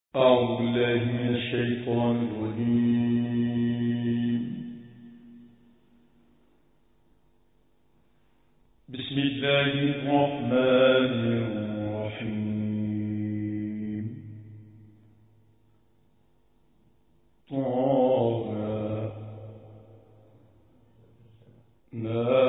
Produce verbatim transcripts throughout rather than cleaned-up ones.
أعوذ بالله من الشيطان الرجيم. بسم الله الرحمن الرحيم. طه ما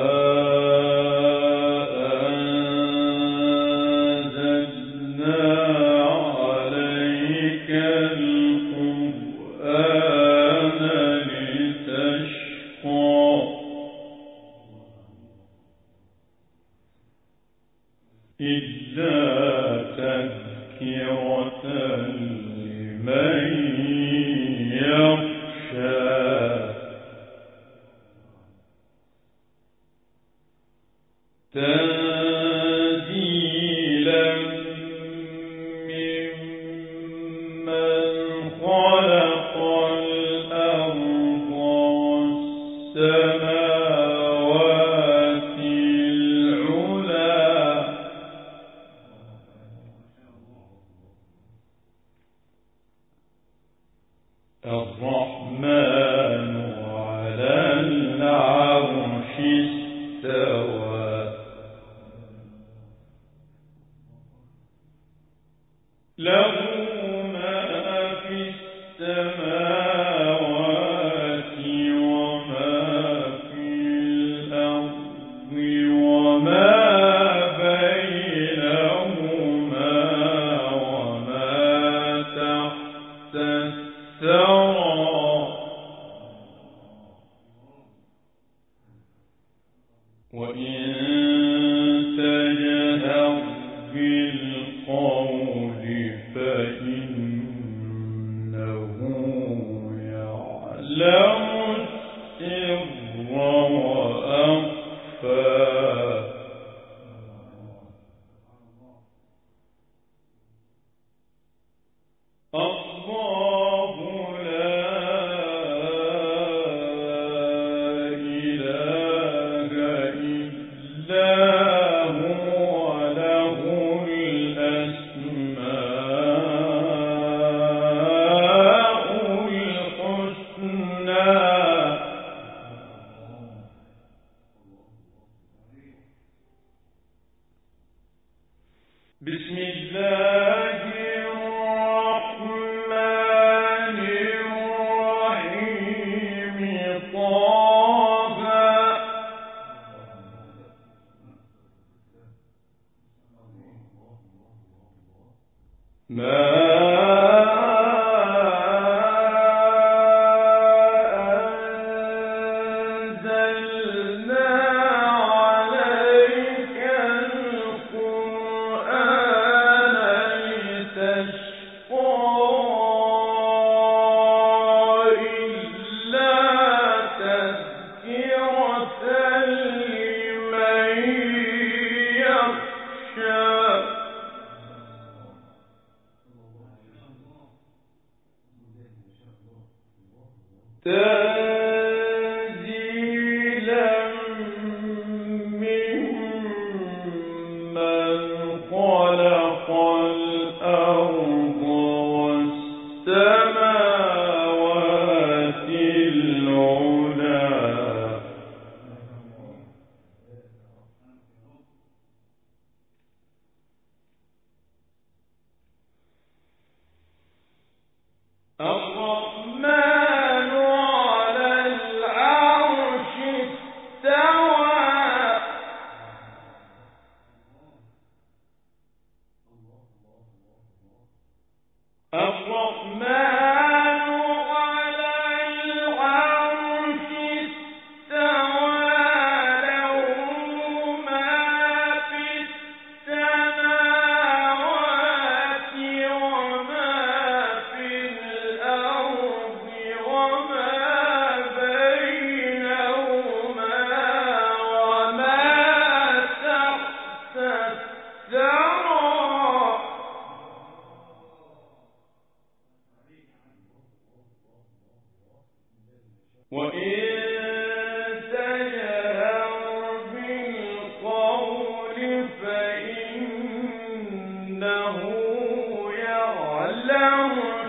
يعلم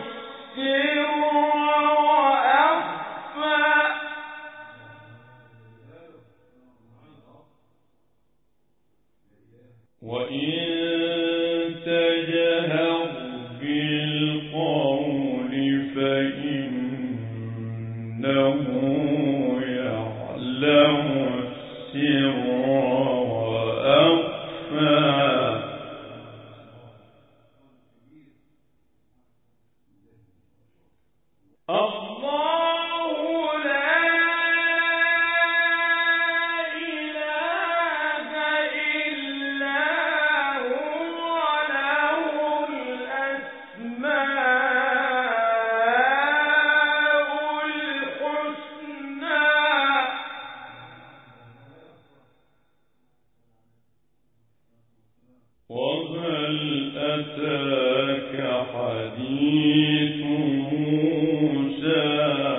أتاك حديث موسى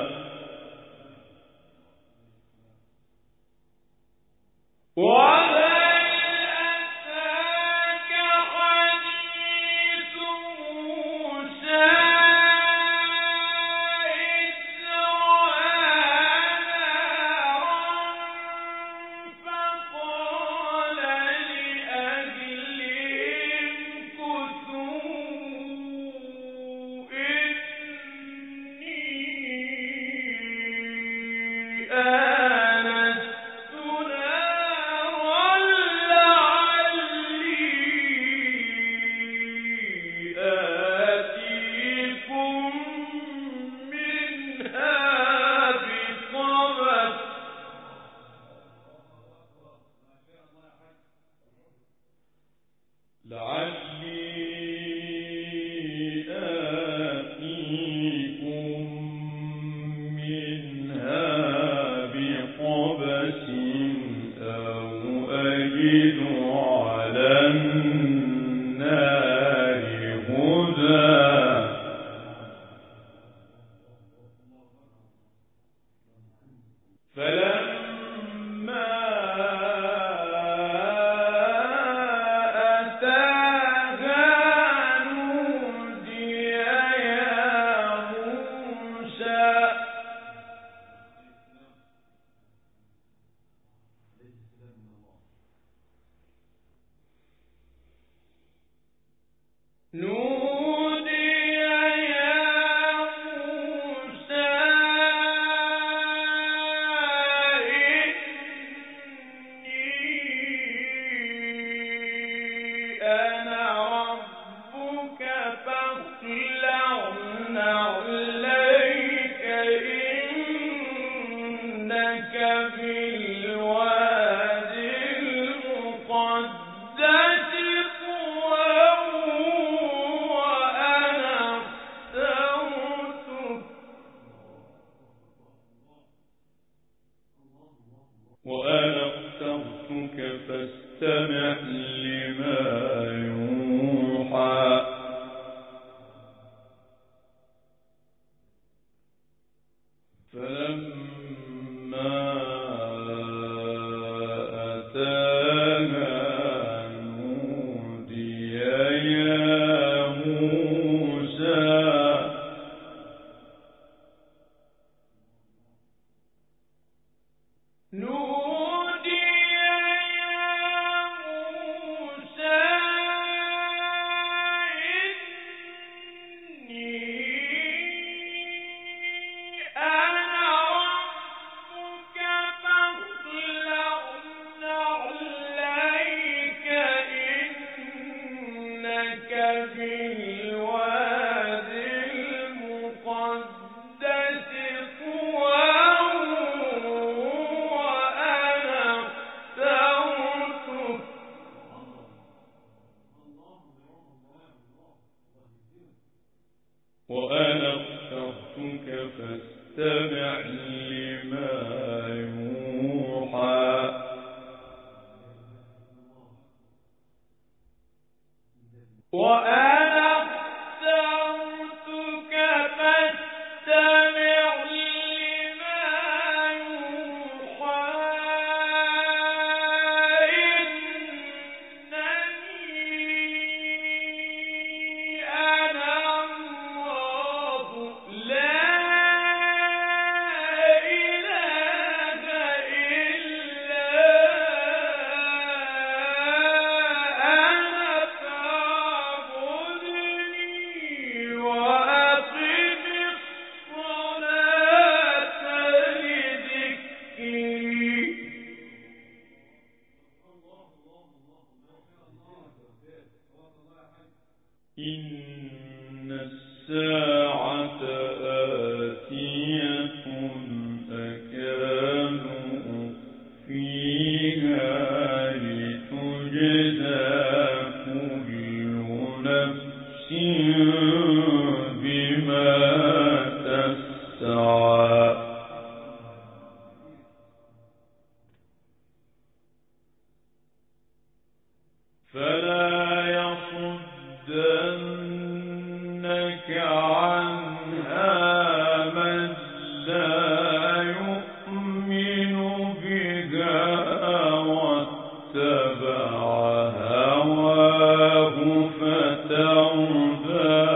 وأنا اخترتك فاستمع لما يوحى فلما أتاها نودي يا موسى وأنا اخترتك فاستمع لما يوحى وأنا اخترتك فاستمع لما يوحى إنني أنا الله لا إله إلا أنا فاعبدني وأقم الصلاة لذكري إن الساعة آتية أكاد أخفيها لتجزى كل نفس بما تسعى فلا يصد ليصدنك عنها من لا يؤمن بها واتبع هواه فتردى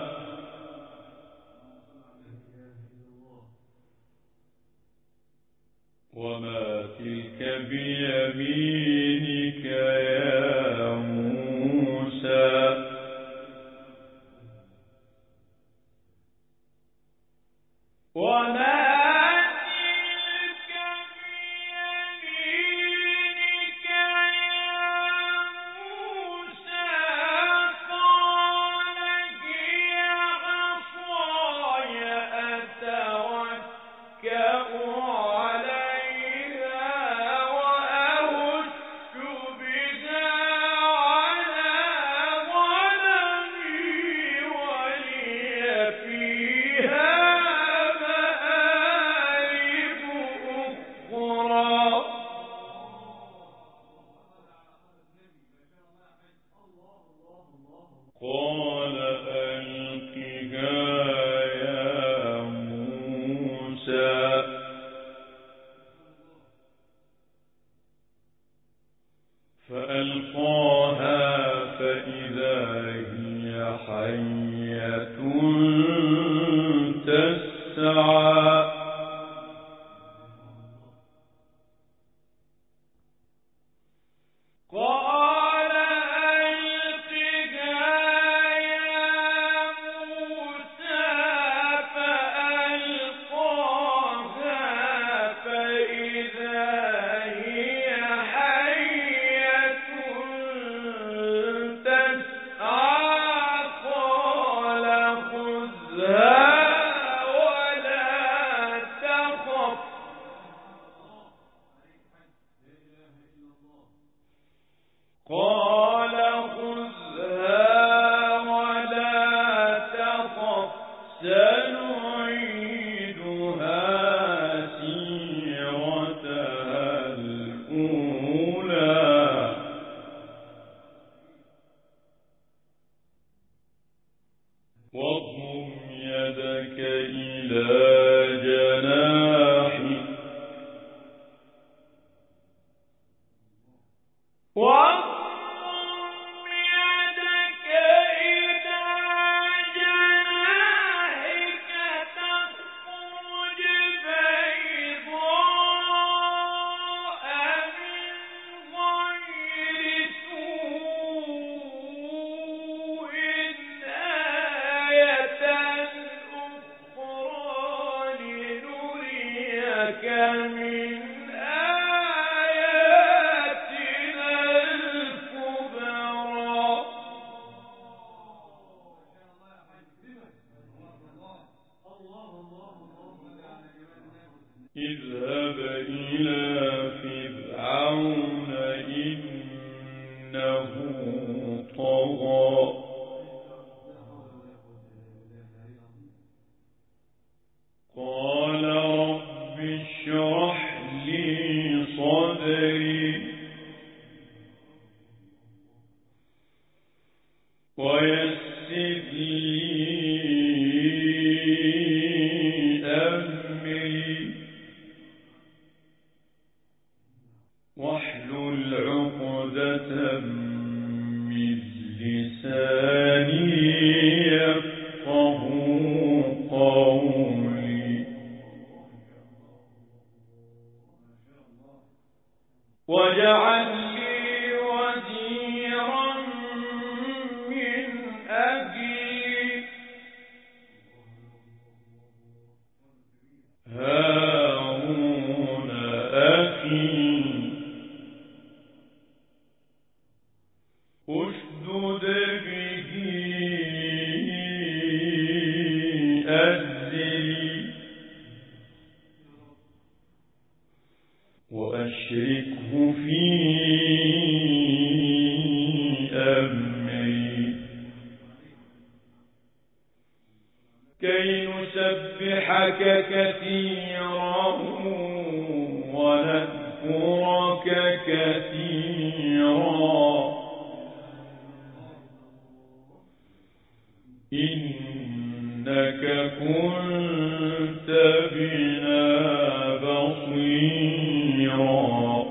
وما تلك بيمينك يا موسى وما تلك بيمينك يا موسى قال هي عصاي أتوكأ قال ألقها يا موسى فألقاها فإذا هي حية تسعى قال ألقها يا موسى فألقاها فإذا هي حية تسعى قال خذها ولا تخف قال خذها ولا تخف سنعيدها سيرتها الأولى واضم يدك إلى جناحك واضم يدك إلى جناحك تخرج بيضاء من غير سوء آية أخرى لنريك من آياتنا الكبرى اذهب إلى فرعون إنه طغى قال رب اشرح لي صدري ويسر لي أمري واحلل عقدة من لساني يفقه قولي واجعل لي وزيرا من أهلي هارون أخي اشدد به أزري وأشركه في أمري كي نسبحك كثيرا ونذكرك كثيرا إنك كنت بنا بصيرا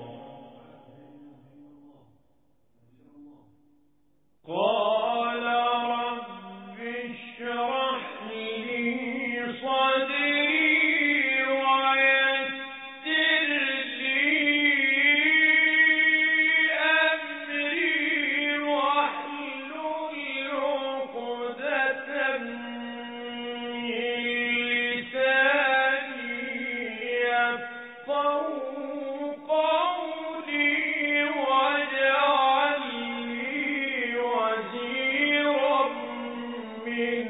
قال رب اشرح لي صدري ويسر لي أمري واحلل عقدة من لساني يفقهوا قولي واجعل لي وزيرا من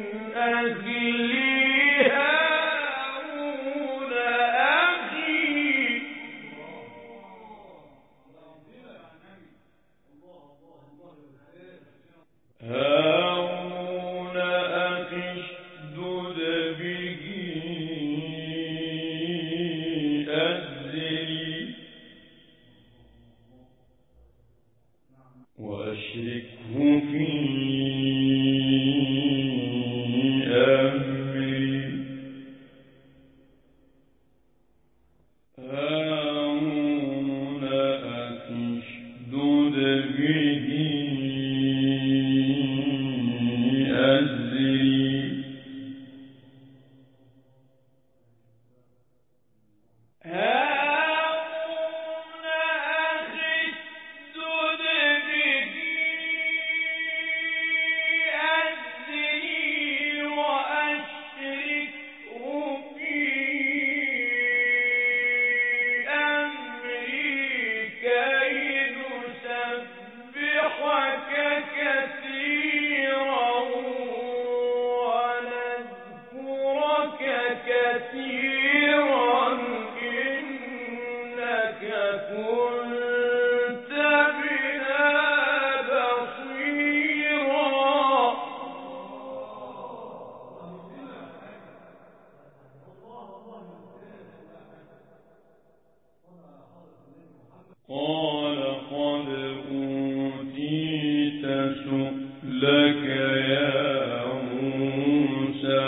أهلي هارون أخي هارون أخي اشدد به أزري وأشركه في أمري هارون أخي اشدد به أزري هارون أخي اشدد به أزري وأشركه في أمري كي نسبحك كثيرا ونذكرك كثيرا إنك كنت بنا بصيرا قال قد أوتيت سؤلك يا موسى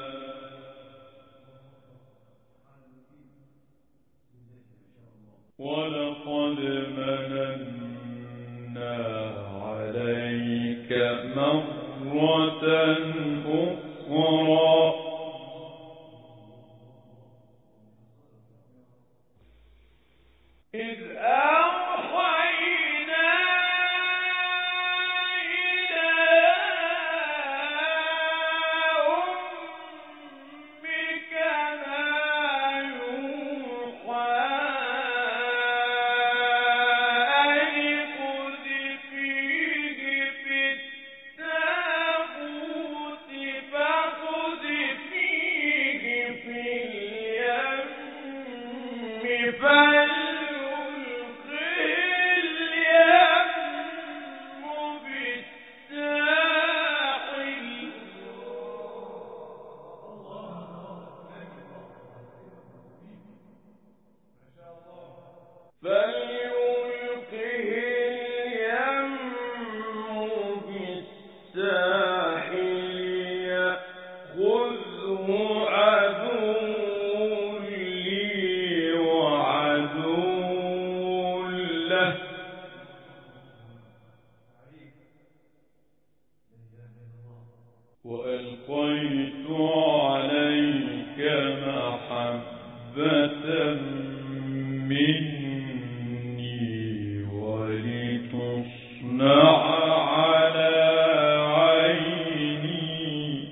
ولقد مننا عليك مرة أخرى إذ أوحينا إلى أمك ما يوحى أن اقذفيه في التابوت فاقذفيه في اليم فليلقه اليم بالساحل فليلقه اليم بالساحل يأخذه عدو لي وعدو له وألقيت عليك محبة مني ولتصنع على عيني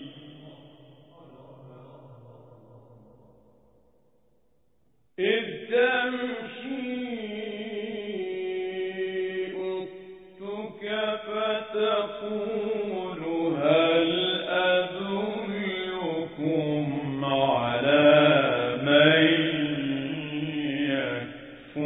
إذ تمشي أختك فتقول هل أدلكم على من يكفل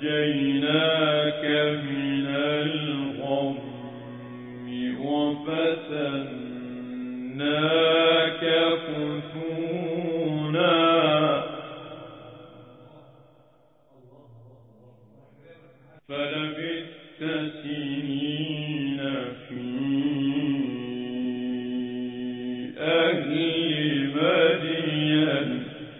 ونجيناك من الغم وفتناك فتونا فلبثت سنين في أهل مدين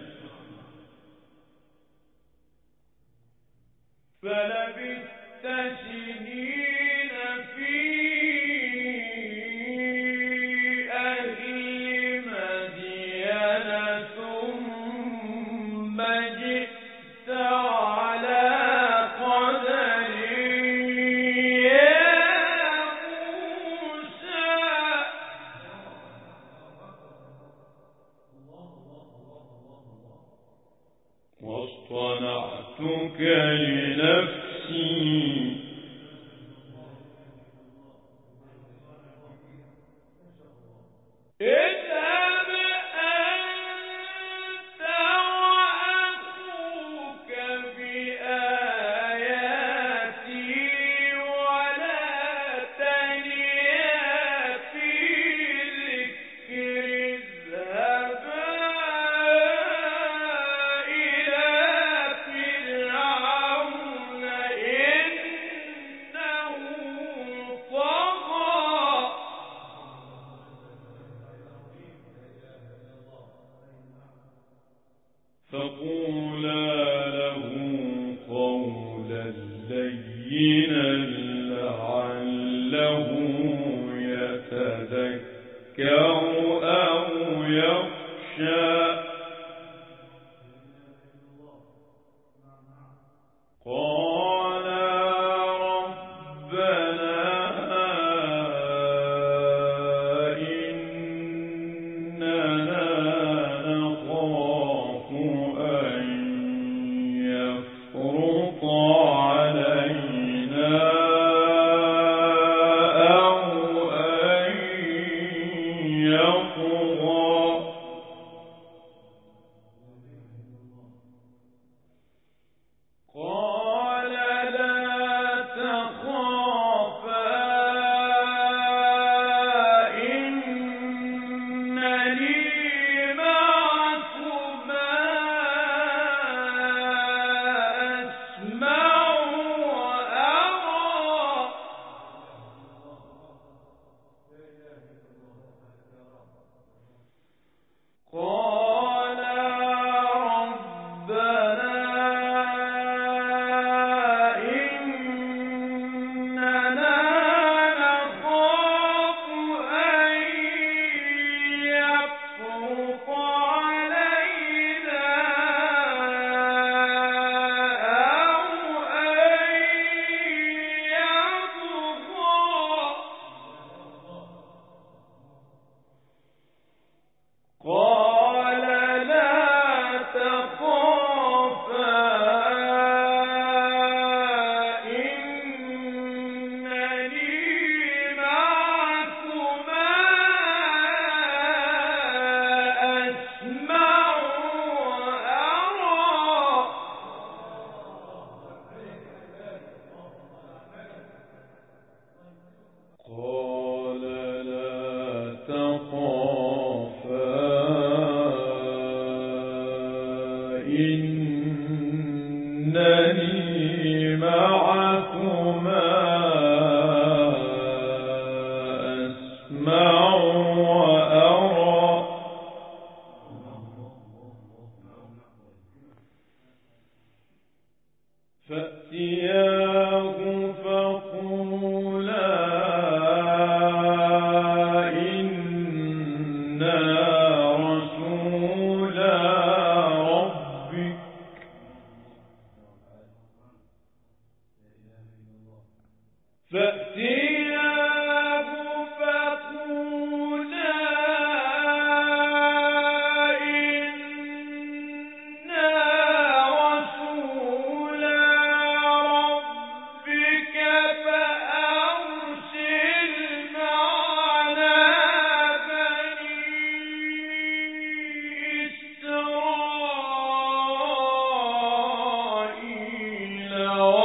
فلبثت سنين في أهل مدين ثم جئت على قدر يا موسى واصطنعتك لنفسي اذهب أنت وأخوك بآياتي ولا تنيا في ذكري اذهبا إلى فرعون إنه طغى فقولا له قولا لينا لعله يتذكر أو يخشى قالا ربنا إننا نخاف أن يفرط علينا أو أن يطغى قال لا تخافا إنني معكما أسمع وأرى قالا ربنا إننا نخاف أن يفرط علينا أو أن يطغى قال لا تخافا إنني معكما أسمع وأرى قال لا تخافا إنني معكما أسمع وأرى فأتياه فقولا إنا رسولا ربك فأتياه فقولا إنا رسولا ربك فأرسل معنا بني إسرائيل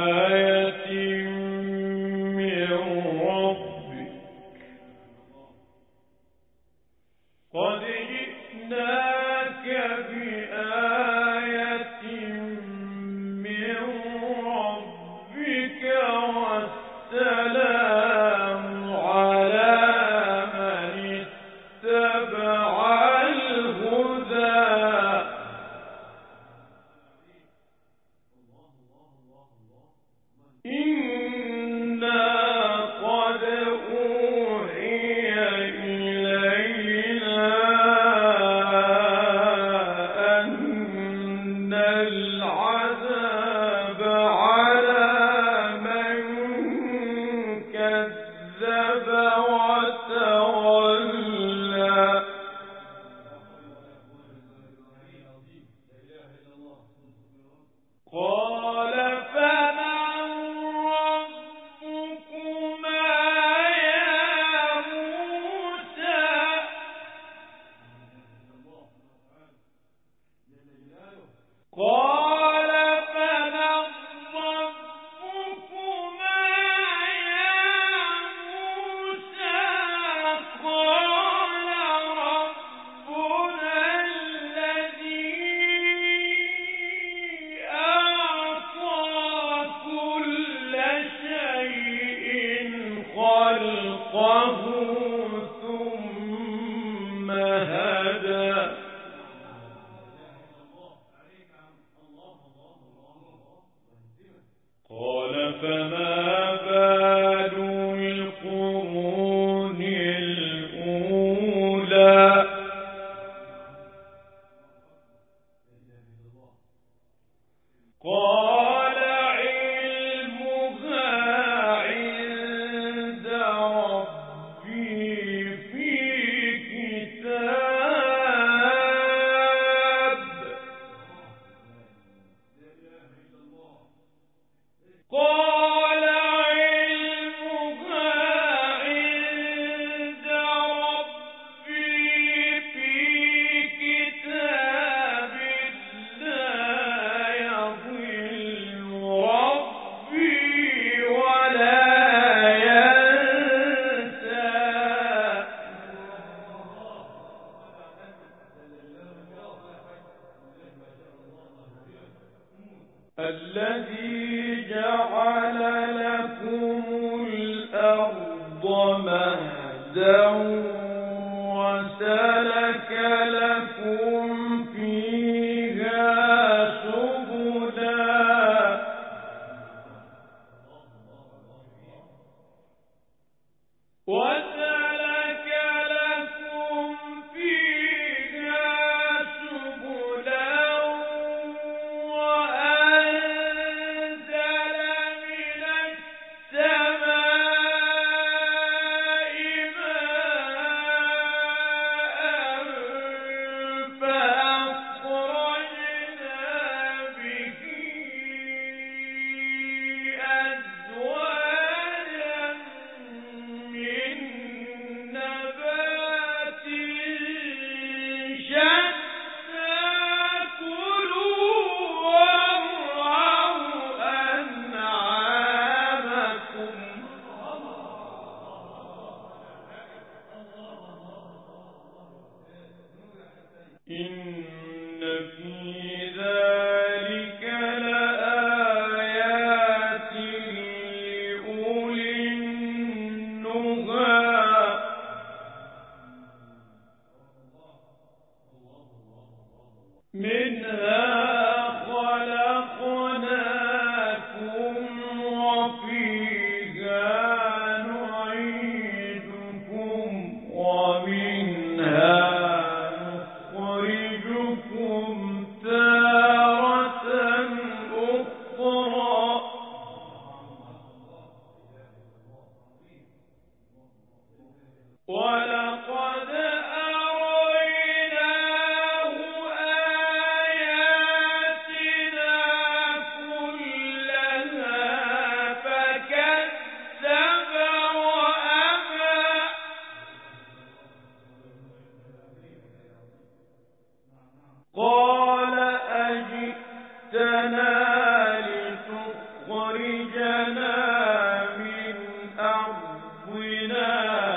بآية من ربك قد جئناك بآية من ربك والسلام على من اتبع الهدى إنا قد أوحي إلينا أن العذاب على من كذب وتولى قال فمن ربكما يا موسى قال فمن ربكما يا موسى قال ربنا الذي أعطى كل شيء خلقه ثم هدى قال فما بال القرون الأولى قال علمها عند ربي في كتاب قال علمها عند ربي في كتاب لا يضل ربي ولا ينسى الذي جعل لكم الأرض مهدا وسلك لكم فيها سبلا وسلك لكم فيها سبلا وأنزل من السماء ماء فأخرجنا به أزواجا من نبات شتى كلوا وارعوا أنعامكم إن في ذلك لآيات لأولي النهى منها خلقناكم وفيها نعيدكم ومنها نخرجكم تارة أخرى ولقد أريناه آياتنا كلها فكذب من أرضنا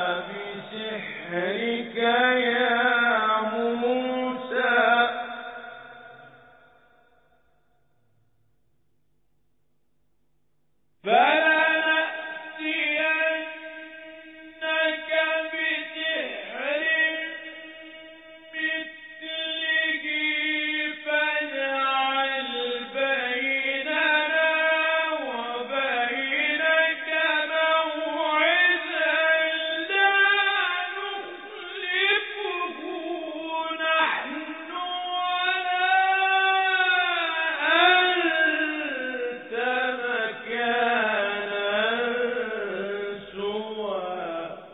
بسحرك يا موسى فلنأتينك بسحر مثله فاجعل بيننا وبينك موعدا لا نخلفه نحن ولا أنت مكانا سوى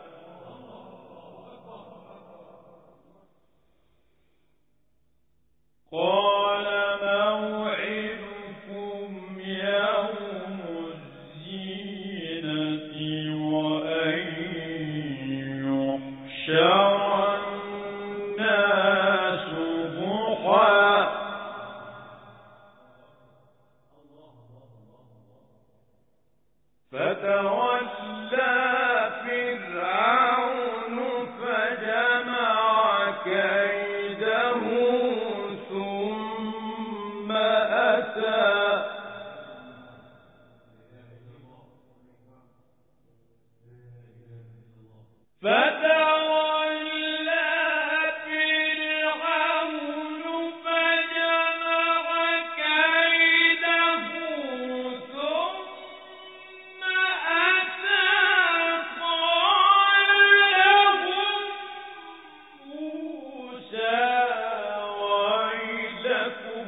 قال موعدكم يوم الزينة وأن يحشر الناس ضحى فتولى فرعون فجمع كيده ثم أتى فتولى فرعون فجمع كيده ثم أتى قال لهم موسى ويلكم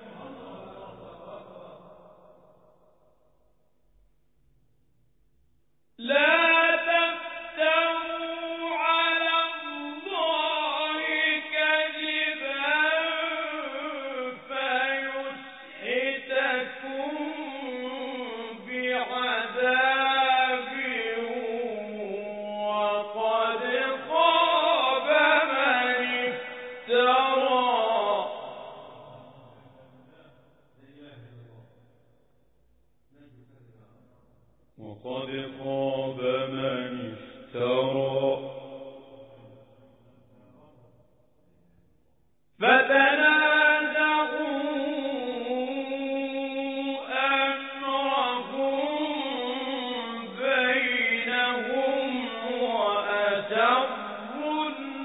لا تفتروا على الله كذبا فيسحتكم بعذاب وقد خاب من افترى وقد خاب من افترى فتنازعوا أمرهم بينهم وأسروا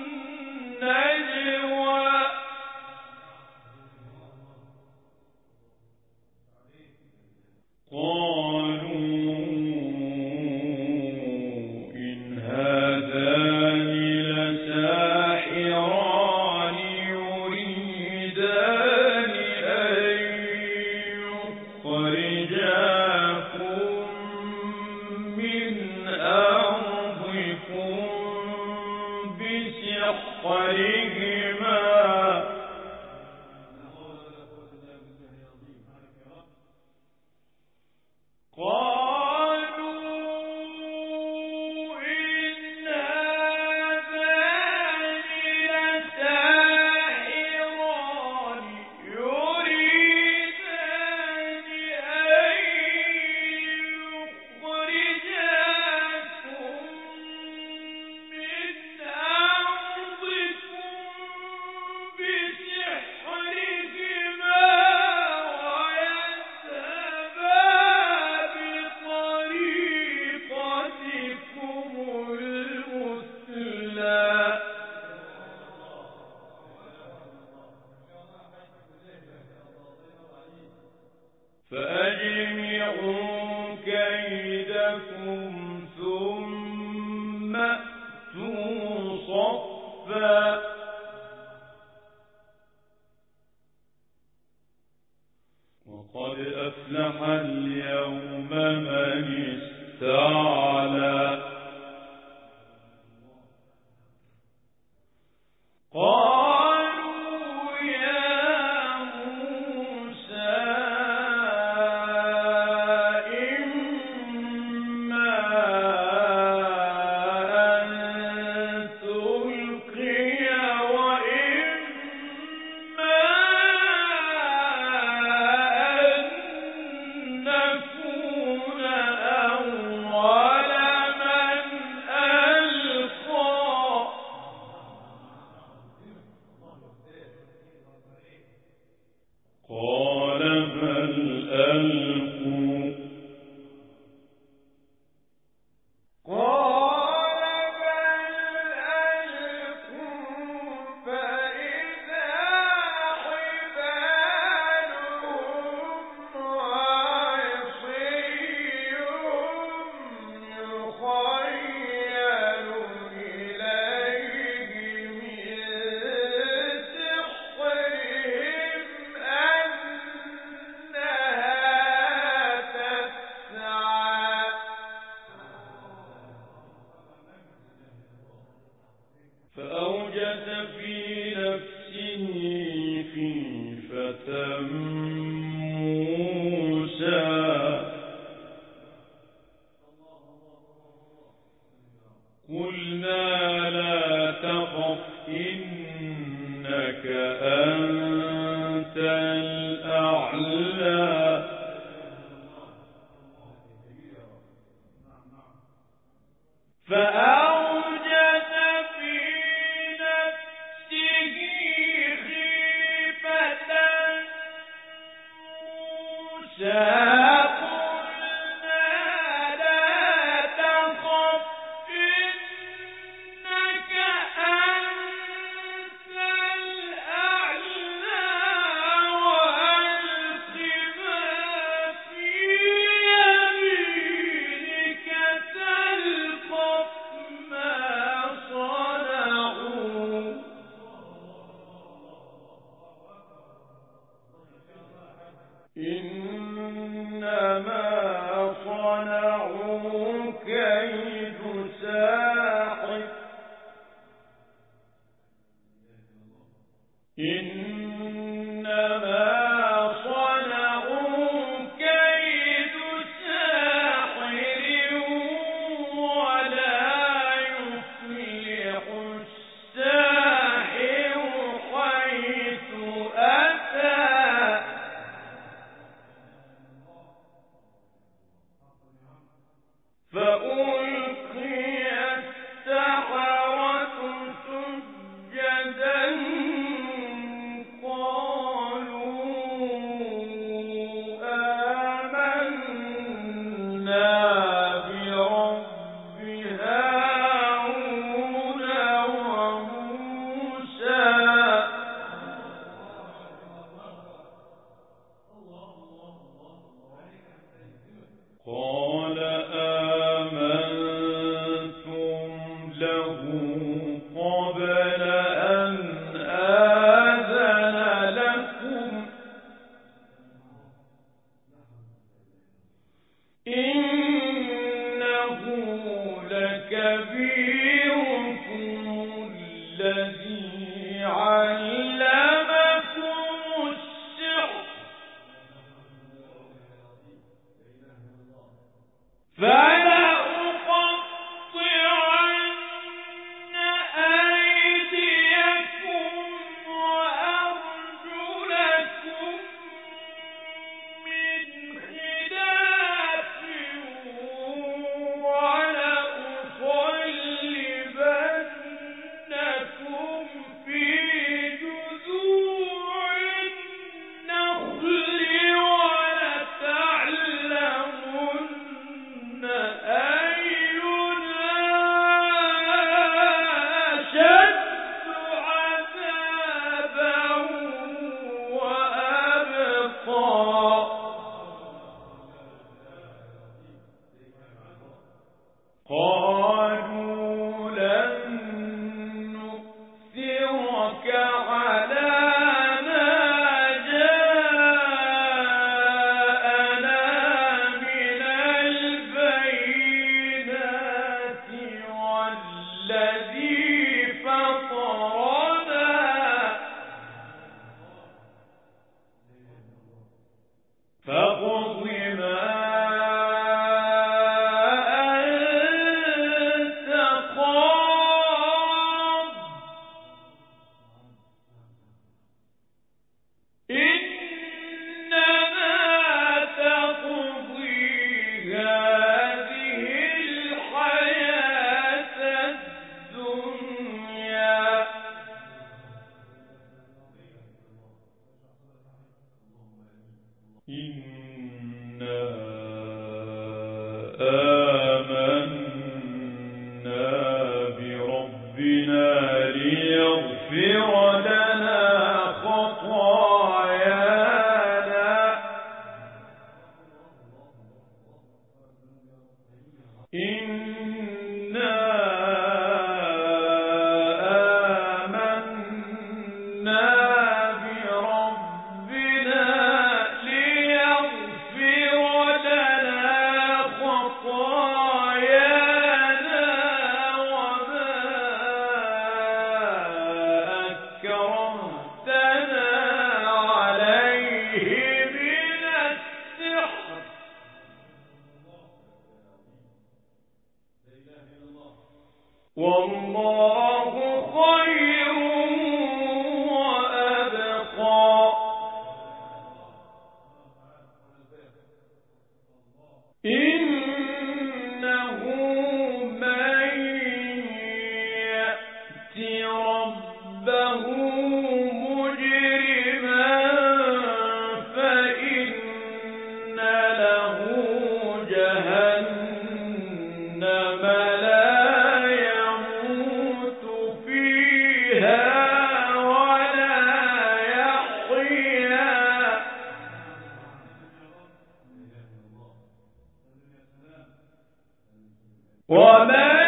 النجوى قالوا إن هذان لساحران يريدان أن يخرجاكم من أرضكم بسحرهما قالوا إن هذان لساحران يريدان أن يخرجاكم من أرضكم بسحرهما ويذهبا بطريقتكم المثلى فأجمعوا كيدكم ثم أتوا صفا وقد أفلح اليوم من استعلى قالوا يا موسى إما أن تلقي وإما أن نكون فأوجس في نفسه خيفة موسى إنه من ومن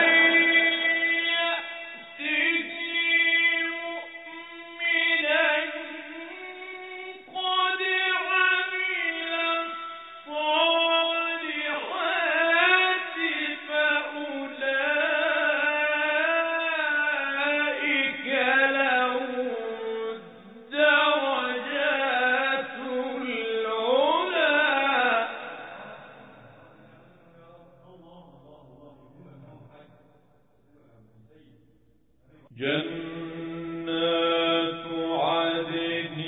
جنات عدن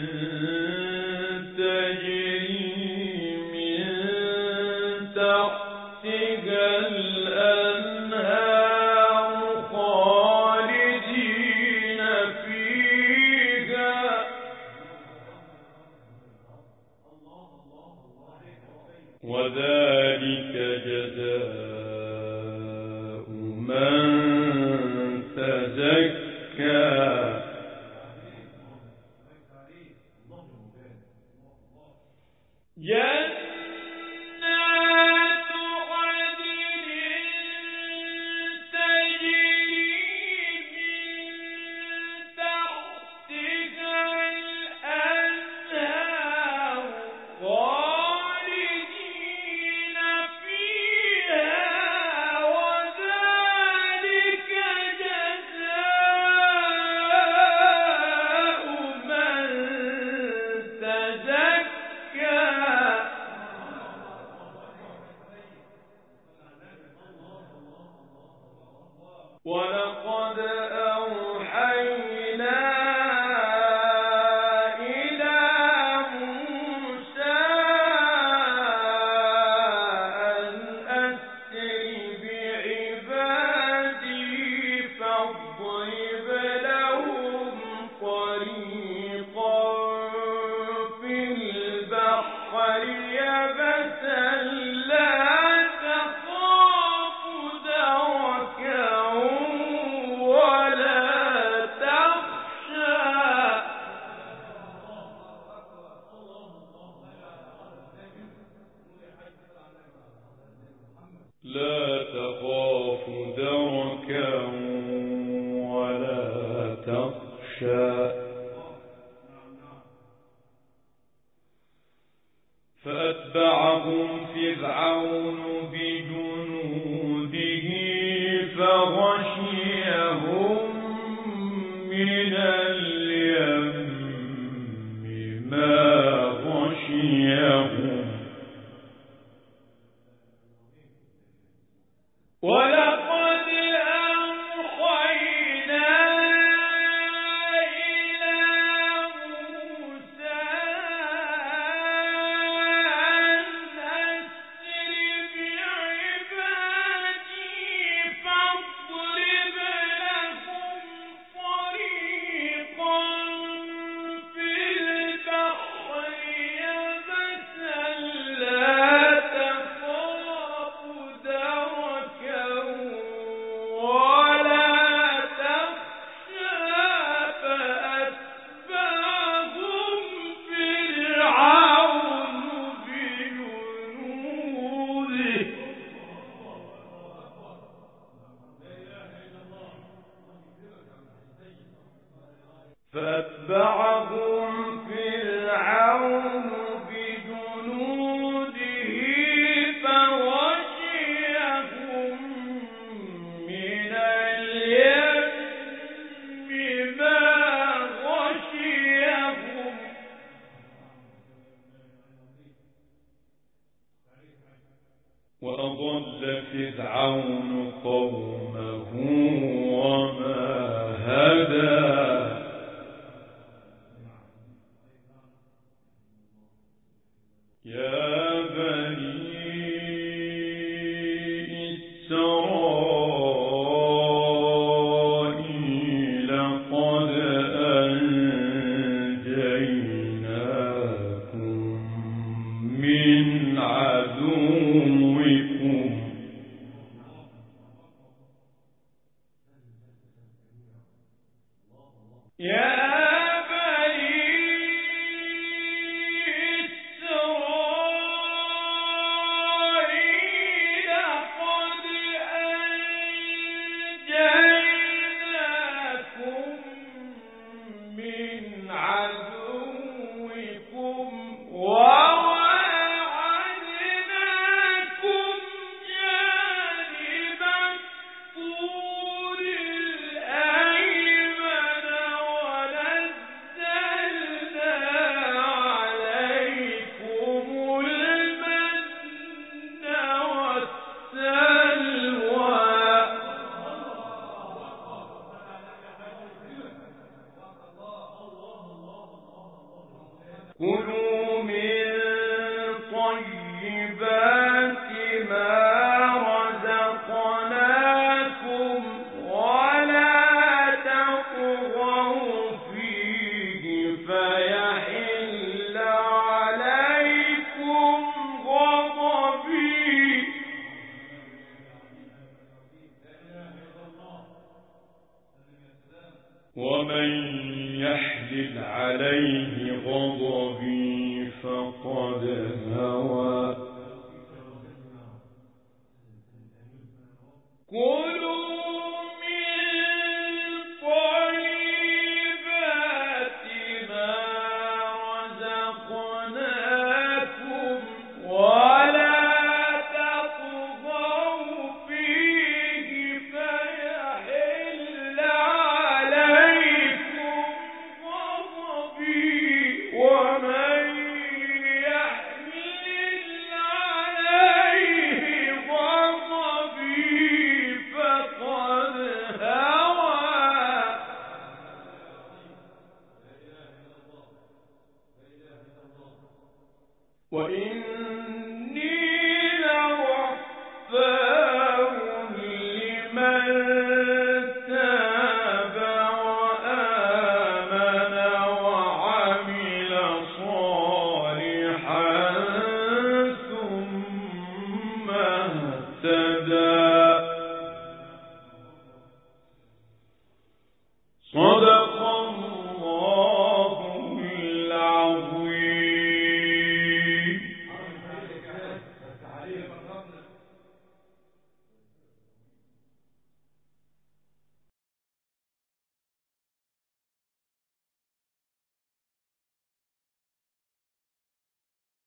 تجري من تحتها الأنهار خالدين فيها وذلك جزاء من تزكى جنات عدن تجري من تحتها الأنهار خالدين فيها وذلك جزاء من تزكى ولقد أوحينا إلى موسى أن أسر بعبادي فاضرب لهم طريقا في البحر يبسا لا تخاف دركا ولا تخشى لا تخاف دركا ولا تخشى فأتبعهم فرعون بجنوده فغشيهم من اليم ما غشيهم ولقد أوحينا إلى موسى أن أسر بعبادي فاضرب لهم طريقا في البحر يبسا لا تخاف دركا ولا تخشى فأتبعهم فرعون بجنوده فأتبعهم فرعون بجنوده فغشيهم من اليم ما غشيهم وأضل فرعون قومه وما هدى يا بني إسرائيل قد أنجيناكم من عدوكم ومن يحلل عليه غضبي فقد هوى كلوا من طيبات ما رزقناكم ولا تطغوا فيه فيحل عليكم غضبي ومن يحلل عليه غضبي فقد هوى وإني لغفار لمن تاب وآمن وعمل صالحا ثم اهتدى